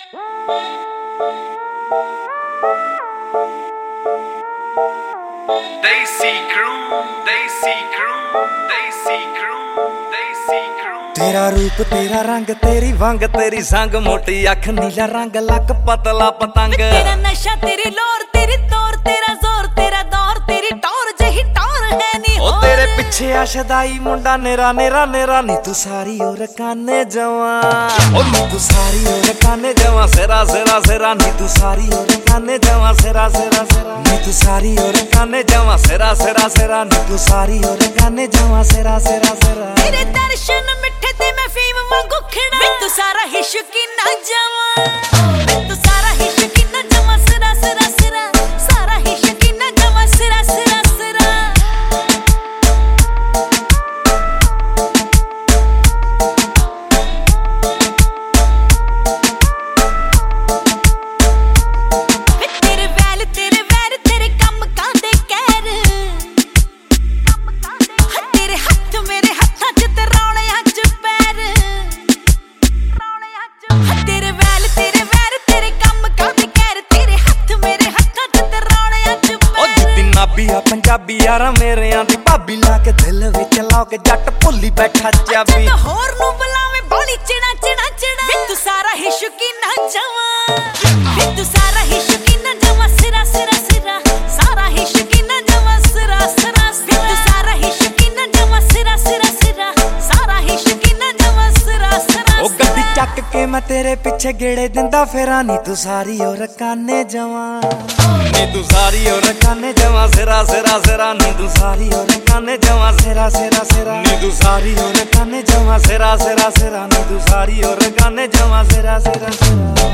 Desi crew, Desi crew, Desi crew, Desi crew। तेरा रूप तेरा रंग तेरी वंग तेरी संग मोटी अख नीला रंग लक पतला पतंग। तेरा नशा तेरी लोर तेरी तोर तेरा जोर तेरा दौर तेरी टौर जही टौर है नी ओ तेरे पिछे आशदाई मुंडा नेरा नेरा नेरा नी तू सारी ओर काने जवा। ओ नी तू सारी ओर काने जवा सेरा सेरा सेरा नी तू सारी ओर काने जवा सेरा सेरा सेरा नी तू सारी ओर काने जवा सेरा सेरा सेरा नी तू सारी ओर काने जवा सेरा सेरा सेरा। तेरे दर्शन मिठे ते मैं फीम वांगू खड़ा मैं तू सारा ही शौकीना जवा मैं तू सारा ही शौकीना जवा सेरा सेरा सेरा सारा ही शौकीना जवा सेरा सेरा सेरा। तेरे वैर तेरे कम कांदे कहर तेरे हथ मेरे हत्थां च ते रौणियां च पैर तेरे वैर तेरे कम कांदे कहर तेरे हथ मेरे हत्थां च ते रौणियां च पैर। ओ जिद्दी नाबी आ पंजाबी यारा मेरेयां दी भाबी ला के दिल विच ला के जट भुल्ली बैठा चाबी। जद होर नूं बुलावे बोली चिड़ा चिड़ा चिड़ा वे तू सारा ही शौकीना जवा वे तू सारा ही शौकीना जवा सिरा सिरा सिरा सारा ही शौकीना जवा सिरा सिरा वे तू सारा ही शौकीना जवा सिरा सिरा सिरा सारा ही शौकीना जवा सिरा सिरा। ओ गड्डी चक के मैं तेरे पिछे गेड़े दिंदा फेरा नी तू सारी ओर काने जवा नी तू सारी ओर काने जवा सिरा सिरा सिरा नी तू सारी ओर काने जवा सिरा सिरा सिरा नी तू सारी ओर काने जवा सिरा सिरा सिरा नी तू सारी ओर काने जवा सिरा सिरा सिरा।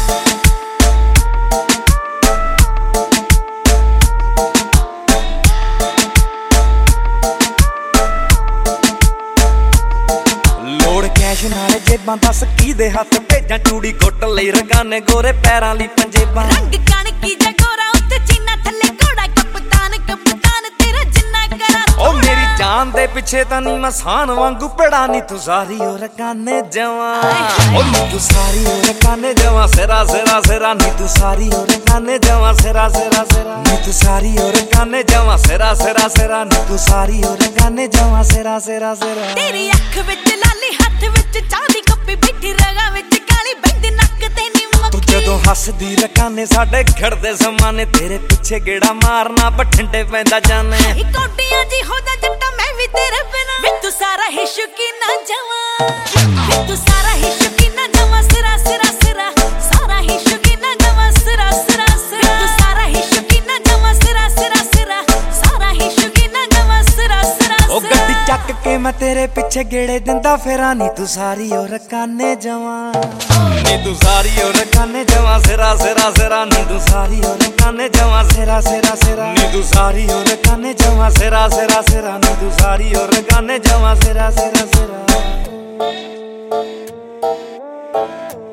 कैश नाले जेबां दस की दे हथ भेजां चूड़ी कुट लई रगाने गोरे पैरां ली पंजेबां। रंग कणकी जा गोरा उत्ते चीना थल्ले घोड़ा कप्तान कप्तान तेरा जिन्ना करा। ओ मेरी जान दे पिछे तां नी मैं सान वांगू पड़ा नी तू सारी ओर काने जवा ओ नी तू सारी ओर काने जवा सिरा सिरा सिरा नी तू सारी ओर काने जवा सिरा सिरा सिरा नी तू सारी ओर काने जवा सिरा सिरा सिरा नी तू सारी ओर काने जवा सिरा सिरा सिरा। तेरी अख विच लाली हथ विच चांदी कप्पी बैठी रगा विच काली बैंदी नक ते नी मक्खी। तू जदों हसदी रकाने साडे खड़दे समाने तेरे पिछे गेड़ा मारना बठिंडे पैंदा जाने। कोटियां जी हो जा जट्टा मैं भी तेरे बिना वे तू सारा ही शौकीना जवा वे तू सारा ही शौकीना जवा सिरा सिरा सिरा सारा ही शौकीना जवा सिरा सिरा सिरा तू सारा ही शौकीना जवा सिरा सिरा सिरा सारा ही शौकीना जवा सिरा सिरा। ओ गड्डी चक के मैं तेरे पिछे गेड़े दिंदा फेरा नी तू सारी ओर काने जवा नी तू सारी ओर काने जवा सिरा सिरा सिरा नी तू सारी ओर काने जवा सिरा सिरा सिरा नी तू सारी ओर काने जवा सिरा सिरा सिरा नी तू सारी ओर काने जवा सिरा सिरा सिरा।